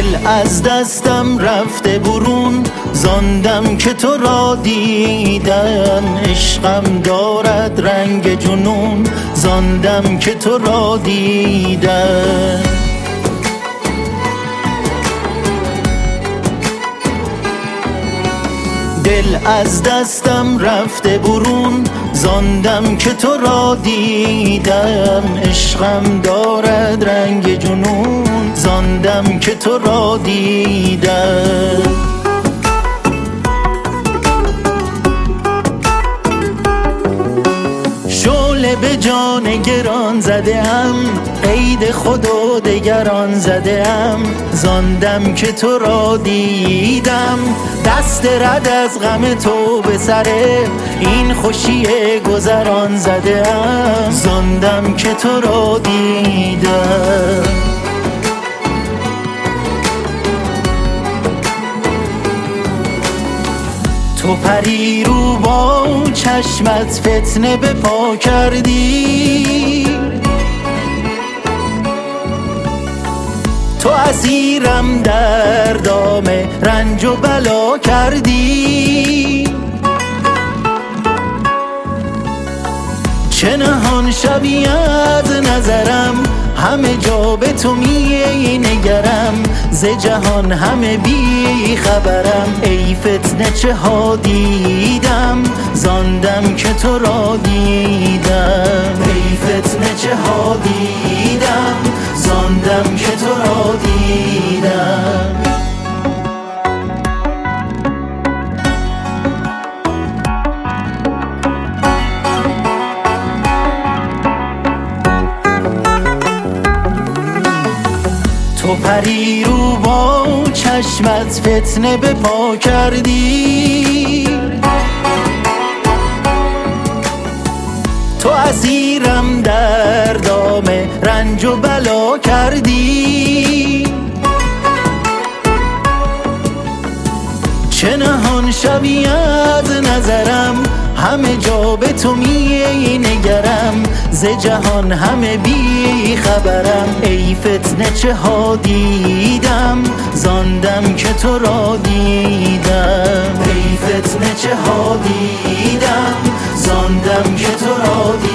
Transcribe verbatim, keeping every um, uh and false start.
دل از دستم رفته برون، زاندم که تو را دیدم. عشقم دارد رنگ جنون، زاندم که تو را دیدم. دل از دستم رفته برون، زاندم که تو را دیدم. عشقم دارد رنگ جنون، زاندم که تو را دیدم. شعله به جان گران زده ام، قید خود و دگران زده ام. زاندم که تو را دیدم، دست رد از غم تو به سر این خوشی گذران زده ام. زاندم که تو را دیدم. تو پری رو با چشمت فتنه به پا کردی، تو اسیرم در دام رنج و بلا کردی. چه نهان شوی از نظرم، همه جا به تو می نگرم. ز جهان همه بی خبرم، ای فتنه چه ها دیدم. زاندم که تو را دیدم. ای فتنه چه ها دیدم، زاندم که تو را دیدم. تو پری رو با چشمت فتنه به پا کردی، تو اسیرم در دام رنج و بلا کردی. چه نهان شوی از نظرم، همه جا به تو می نگرم. ز جهان همه بی خبرم، ای فتنه چه ها دیدم. زاندم که تو را دیدم. ای فتنه چه ها دیدم، زاندم که تو را دیدم.